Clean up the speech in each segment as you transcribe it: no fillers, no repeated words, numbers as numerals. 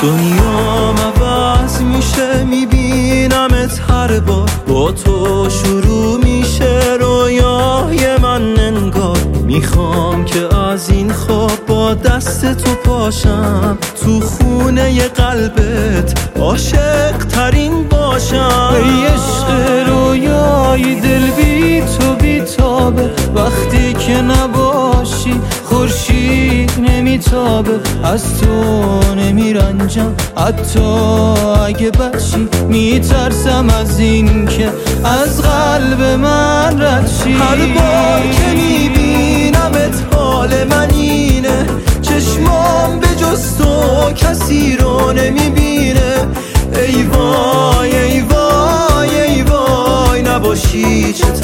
دنیام عوض میشه، میبینمت هر بار، با تو شروع میشه رویای من انگار. میخوام که از این خواب با دست تو پاشم، تو خونه قلبت عاشق ترین باشم. ای عشق رویای دل بی تو بیتابه، وقتی که نباشی خورشید نمیتابه. از تو نمیرنجم حتی اگه بچی، میترسم از این که از قلب من رد شی. هر بار که میبینمت حال من اینه، چشمام به جز تو کسی رو نمیبینه. ای وای ای وای ای وای، نباشی چه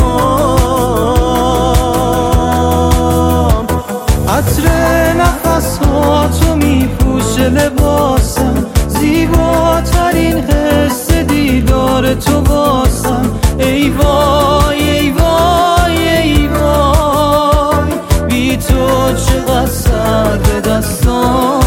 تنهام. عطر نفساتو میپوشه لباسم، زیباترین حس دیدار تو واسم. ای وای ای وای ای وای، بی تو چقدر سرد دستام.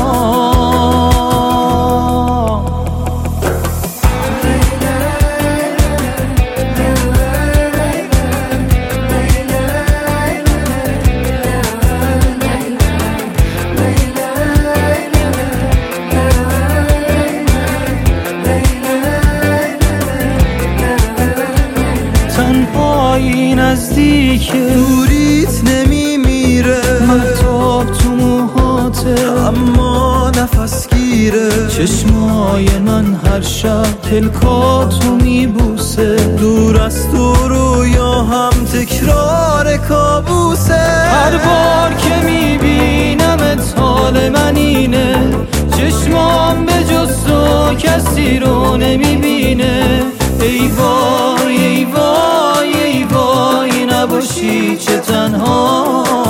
تنهایی نزدیکه، دوریت نمیمیره، مهتاب تو موهاته اما نفس گیره. چشمای من هر شب پلکاتو میبوسه، دور از تو رویا هم تکرار کابوسه. هر بار که میبینمت حال من اینه، چشمام به جز تو کسی رو نمیبینه. ای وای ای وای ای وای، نباشی چه تنها.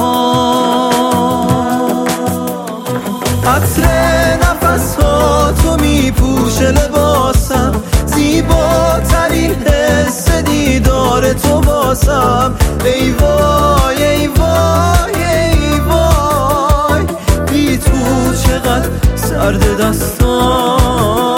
عطر نفساتو میپوشه لباسم، زیباترین حس دیدار تو واسم. ای وای ای وای ای وای، بی تو چقدر سرد دستام.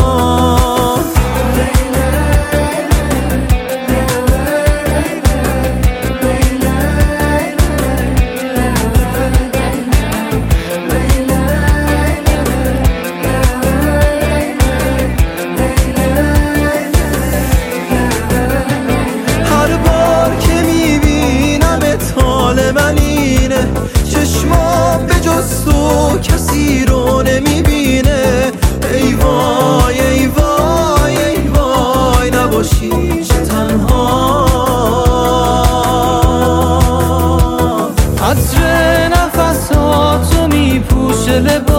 چشمام به جز تو کسی رو نمیبینه. ای وای ای وای ای وای، نباشی چه تنها. عطر نفساتو میپوشه لباسم،